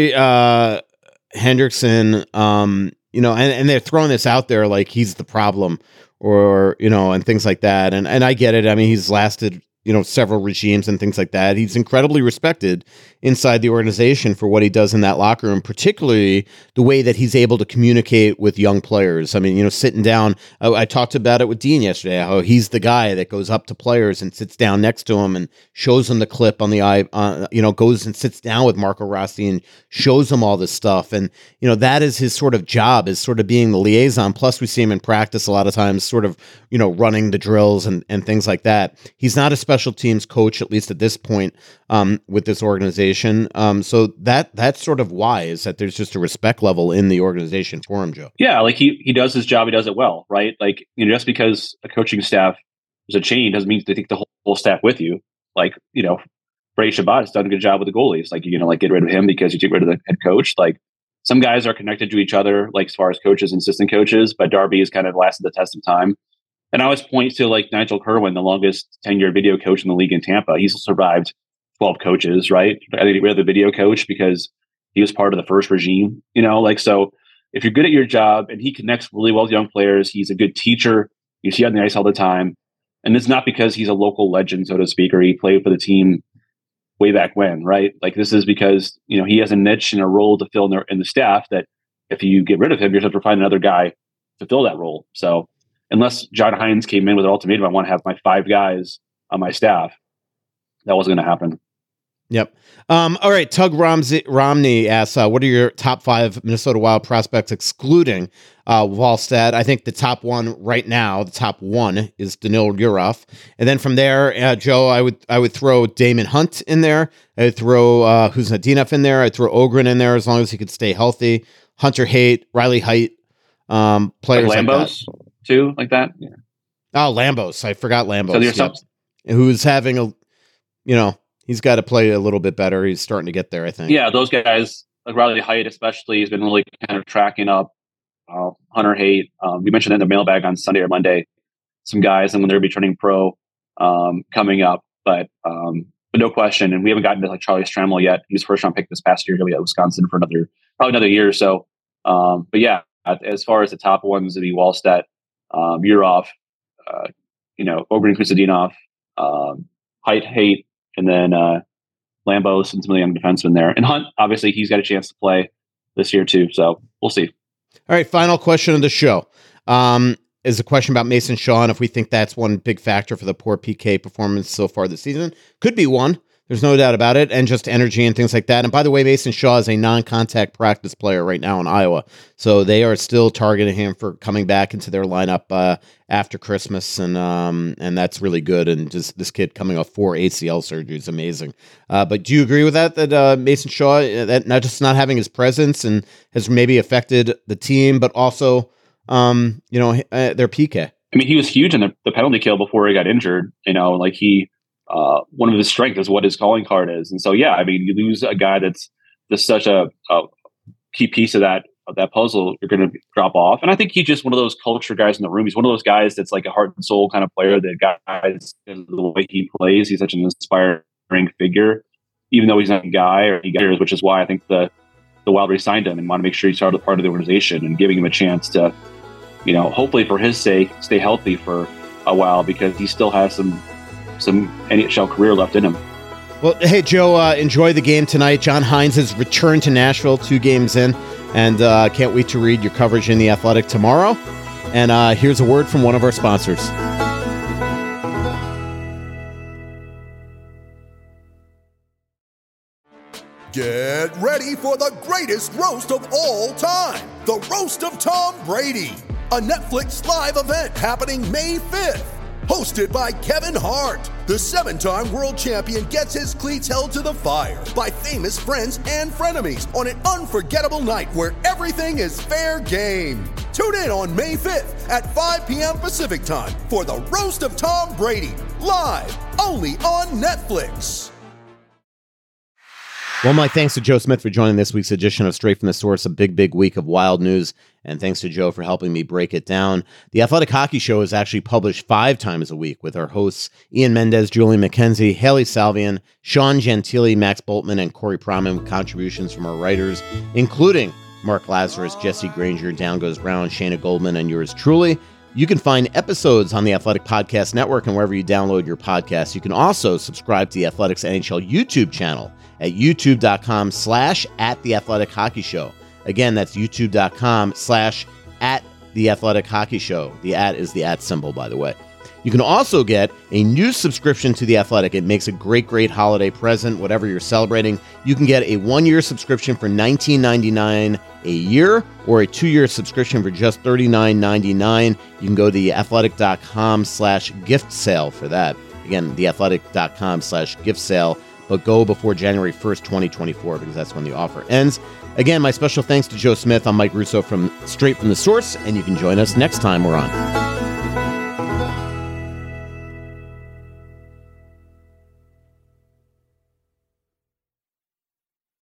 Hendrickson, and they're throwing this out there like he's the problem, or and things like that. And I get it. I mean, he's lasted several regimes and things like that. He's incredibly respected inside the organization for what he does in that locker room, particularly the way that he's able to communicate with young players. I mean, sitting down, I talked about it with Dean yesterday, how he's the guy that goes up to players and sits down next to him and shows them the clip on the eye, goes and sits down with Marco Rossi and shows them all this stuff. And, that is his sort of job, is sort of being the liaison. Plus we see him in practice a lot of times, sort of, running the drills and things like that. He's not a special teams coach, at least at this point, with this organization. So that's sort of why, is that there's just a respect level in the organization for him, Joe. Yeah, like he does his job, he does it well, right? Like, just because a coaching staff is a chain doesn't mean they take the whole staff with you. Like, Brady Shabbat has done a good job with the goalies. Like, get rid of him because you get rid of the head coach. Like, some guys are connected to each other, like as far as coaches and assistant coaches, but Darby has kind of lasted the test of time. And I always point to like Nigel Kerwin, the longest tenured video coach in the league in Tampa. He's survived 12 coaches, right? I think we had the video coach because he was part of the first regime, so if you're good at your job and he connects really well with young players, he's a good teacher. You see on the ice all the time. And it's not because he's a local legend, so to speak, or he played for the team way back when, right? Like this is because, he has a niche and a role to fill in the staff that if you get rid of him, you're going to have to find another guy to fill that role. So unless John Hines came in with an ultimatum, I want to have my 5 guys on my staff, that wasn't going to happen. Yep. All right. Tug Romney asks, what are your top 5 Minnesota Wild prospects excluding Wallstedt? I think the top one right now, the top one is Danil Yurov. And then from there, Joe, I would throw Damon Hunt in there. I would throw Kuznetsov in there. I'd throw Ogren in there as long as he could stay healthy. Hunter Haight, Riley Height, players like Lambos too, like that. Yeah. Oh, Lambos. I forgot Lambos. So who's having he's got to play a little bit better. He's starting to get there, I think. Yeah, those guys, like Riley Height especially, has been really kind of tracking up. Hunter Haight, we mentioned in the mailbag on Sunday or Monday, some guys, and when they're returning pro coming up, but no question. And we haven't gotten to like Charlie Stramel yet. He was first round pick this past year. He'll be at Wisconsin for probably another year or so. But yeah, as far as the top ones, it'd be Wallstedt, Yurov, Ogren, Kuznetsov, Haight, and then Lambos and some of the young defensemen there. And Hunt, obviously, he's got a chance to play this year too. So we'll see. All right, final question of the show is a question about Mason Shaw, and if we think that's one big factor for the poor PK performance so far this season. Could be one. There's no doubt about it, and just energy and things like that. And by the way, Mason Shaw is a non-contact practice player right now in Iowa, so they are still targeting him for coming back into their lineup after Christmas, and that's really good. And just this kid coming off 4 ACL surgeries, amazing. But do you agree with that Mason Shaw, that not just not having his presence and has maybe affected the team, but also their PK? I mean, he was huge in the penalty kill before he got injured. Like he. One of his strengths is what his calling card is. And so, yeah, I mean, you lose a guy that's just such a key piece of that puzzle, you're going to drop off. And I think he's just one of those culture guys in the room. He's one of those guys that's like a heart and soul kind of player. The guys, the way he plays, he's such an inspiring figure, even though he's not a guy or he got, which is why I think the Wild re-signed him and want to make sure he's part of the organization and giving him a chance to, hopefully for his sake, stay healthy for a while because he still has some NHL career left in him. Well, hey, Joe, enjoy the game tonight. John Hines has returned to Nashville 2 games in, and can't wait to read your coverage in The Athletic tomorrow. And here's a word from one of our sponsors. Get ready for the greatest roast of all time, the Roast of Tom Brady, a Netflix live event happening May 5th. Hosted by Kevin Hart, the 7-time world champion gets his cleats held to the fire by famous friends and frenemies on an unforgettable night where everything is fair game. Tune in on May 5th at 5 p.m. Pacific time for the Roast of Tom Brady, live only on Netflix. Well, my thanks to Joe Smith for joining this week's edition of Straight from the Source, a big week of Wild news. And thanks to Joe for helping me break it down. The Athletic Hockey Show is actually published 5 times a week with our hosts Ian Mendez, Julian McKenzie, Haley Salvian, Sean Gentili, Max Boltman, and Corey Proman, with contributions from our writers, including Mark Lazarus, Jesse Granger, Down Goes Brown, Shayna Goldman, and yours truly. You can find episodes on the Athletic Podcast Network and wherever you download your podcasts. You can also subscribe to the Athletics NHL YouTube channel at youtube.com/@theathletic-hockey-show. Again, that's youtube.com/@theathletic-hockey-show. The @ is the @ symbol, by the way. You can also get a new subscription to The Athletic. It makes a great holiday present, whatever you're celebrating. You can get a 1-year subscription for $19.99 a year or a 2-year subscription for just $39.99. You can go to theathletic.com/gift sale for that. Again, theathletic.com/gift sale, but go before January 1st, 2024, because that's when the offer ends. Again, my special thanks to Joe Smith. I'm Mike Russo from Straight from the Source, and you can join us next time we're on.